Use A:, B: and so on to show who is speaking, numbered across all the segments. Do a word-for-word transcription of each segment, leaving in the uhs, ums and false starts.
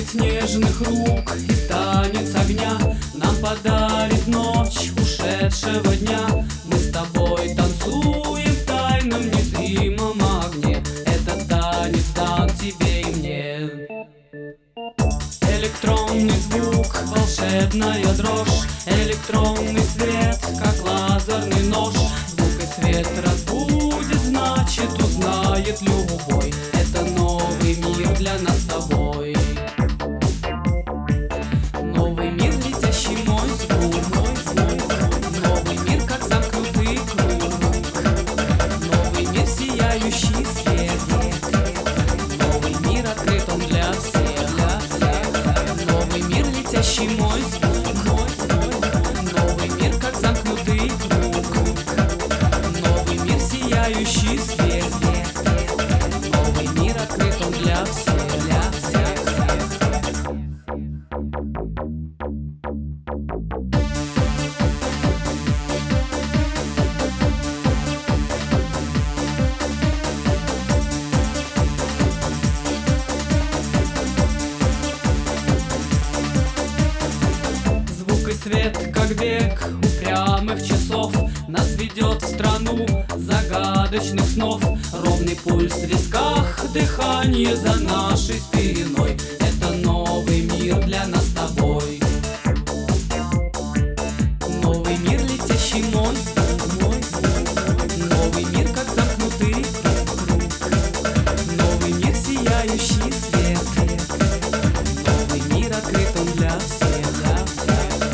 A: Танец нежных рук и танец огня нам подарит ночь ушедшего дня. Мы с тобой танцуем в тайном незримом огне. Этот танец дан тебе и мне. Электронный звук, волшебная дрожь, электронный свет, как лазерный нож. Звук и свет разбудит, значит узнает любой. Это новый мир для нас с тобой. Новый мир, летящий мой звук, мой звук. Новый мир, как замкнутый круг. Новый мир, сияющий свет. Новый мир, открыт он для всех. Новый мир, летящий мой звук, мой звук. Новый мир, как замкнутый круг. Новый мир, сияющий свет. Новый мир, открыт он для всех, для всех. Звук и свет, как бег упрямых часов, нас ведет в страну загадочных снов. Ровный пульс в висках, дыхание за нашей спиной. Это новый мир для нас с тобой. Новый мир, летящий мой звук, мой звук. Новый мир, как замкнутый круг. Новый мир, сияющий свет. Новый мир, открыт он для всех, для всех.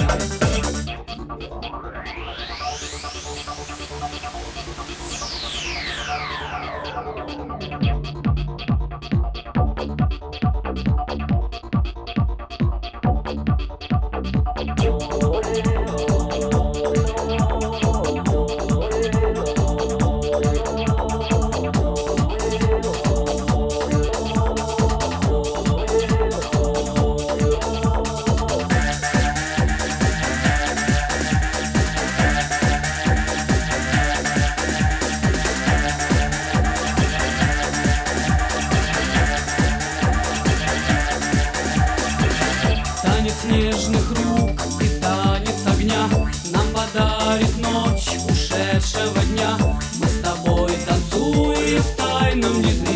A: Танец нежных рук и танец огня нам подарит ночь ушедшего дня. Мы с тобой танцуем в тайном незримом